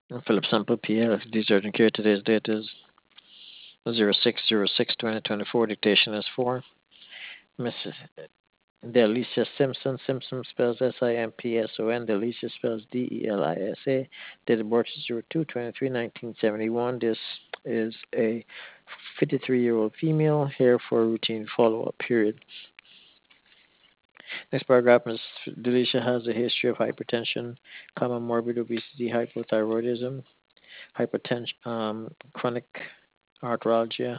Philip Sample PL. These urgent care. Today's date is 06/06/2024. Dictation is 4. Mrs. Delicia Simpson. Simpson spells Simpson. Delicia spells Delisa. Date of birth is 02/23/1971. This is a 53-year-old female here for a routine follow-up period. Next paragraph, Ms. Delicia has a history of hypertension, common morbid obesity, hypothyroidism, hypertension, chronic arthralgia,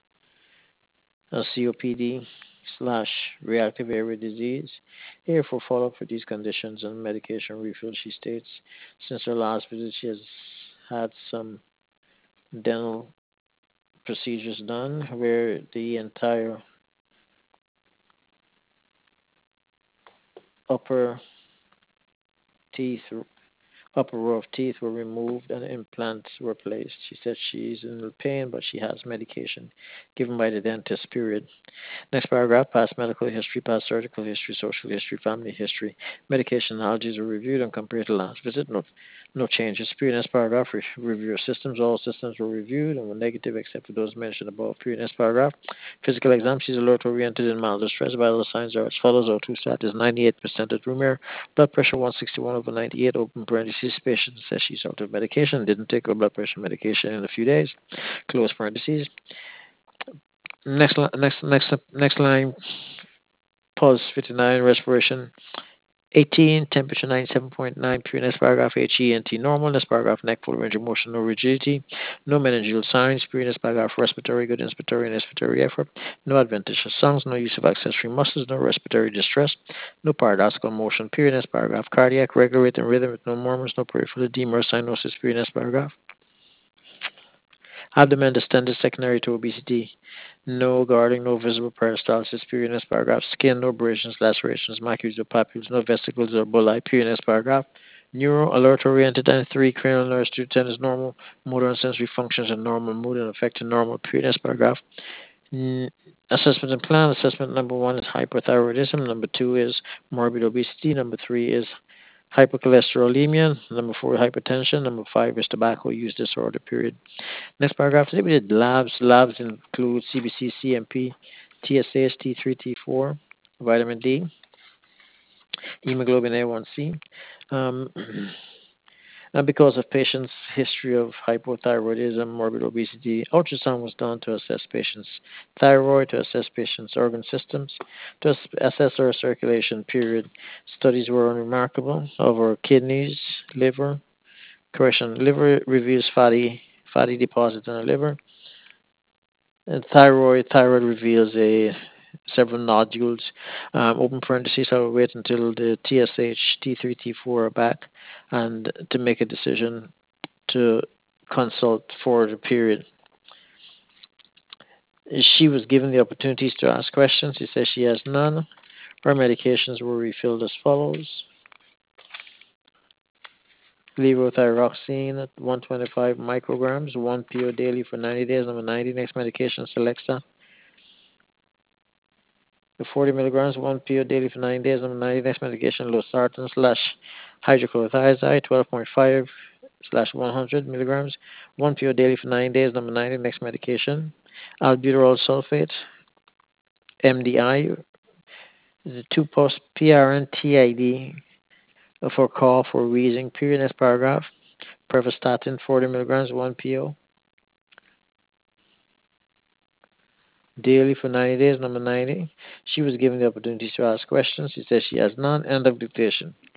COPD slash reactive airway disease. Here for follow-up for these conditions and medication refill, she states, since her last visit, she has had some dental procedures done where the entire upper teeth upper row of teeth were removed and implants were placed. She said she's in pain, but she has medication given by the dentist, period. Next paragraph, past medical history, past surgical history, social history, family history, medication allergies were reviewed and compared to last visit. No changes. Period. Next paragraph, review your systems. All systems were reviewed and were negative except for those mentioned above. Period. Next paragraph, physical exam. She's alert oriented and mild distress. Vital signs are as follows. O2 stat is 98% at room air. Blood pressure 161/98. Open parentheses. Patient says she's out of medication. Didn't take her blood pressure medication in a few days. Close parentheses. Next line. Pulse 59, respiration 18, temperature 97.9, pureness paragraph HENT normal, next paragraph neck full range of motion, no rigidity, no meningeal signs, pureness paragraph respiratory good, inspiratory and expiratory effort, no adventitious songs, no use of accessory muscles, no respiratory distress, no paradoxical motion, pureness paragraph cardiac, regular rate and rhythm with no murmurs, no peripheral edema or cyanosis, pureness paragraph. Abdomen distended secondary to obesity. No guarding, no visible peristalsis, pureness paragraph. Skin, no abrasions, lacerations, macules or papules, no vesicles or bulli, pureness paragraph. Neuro, alert oriented, and 3 cranial nerves to 10 is normal. Motor and sensory functions are normal. Mood and affected normal, pureness paragraph. Assessment and plan. Assessment number 1 is hyperthyroidism. Number 2 is morbid obesity. Number 3 is hypercholesterolemia. Number 4, hypertension. Number 5 is tobacco use disorder, period. Next paragraph. Today we did labs. Labs include CBC, CMP, TSH, T3, T4, vitamin D, hemoglobin A1C. Um, and because of patient's history of hypothyroidism, morbid obesity, ultrasound was done to assess patient's thyroid, to assess patient's organ systems, to assess her circulation, period. Studies were unremarkable over kidneys, liver. Correction, liver reveals fatty deposits in the liver. And thyroid reveals a several nodules. Open parentheses. I will wait until the TSH, T3, T4 are back, and to make a decision to consult for the period. She was given the opportunities to ask questions. She says she has none. Her medications were refilled as follows: levothyroxine at 125 micrograms, 1 PO daily for 90 days. Number 90. Next medication, Celexa. The 40 milligrams, 1 PO daily for 9 days. Number 90, next medication, losartan slash hydrochlorothiazide, 12.5 slash 100 milligrams, 1 PO daily for 9 days. Number 90, next medication, albuterol sulfate, MDI, the 2 post PRN TID for call for wheezing, period. Next paragraph, pravastatin, 40 milligrams, 1 PO daily for 90 days. Number 90, she was given the opportunity to ask questions. She says she has none. End of dictation.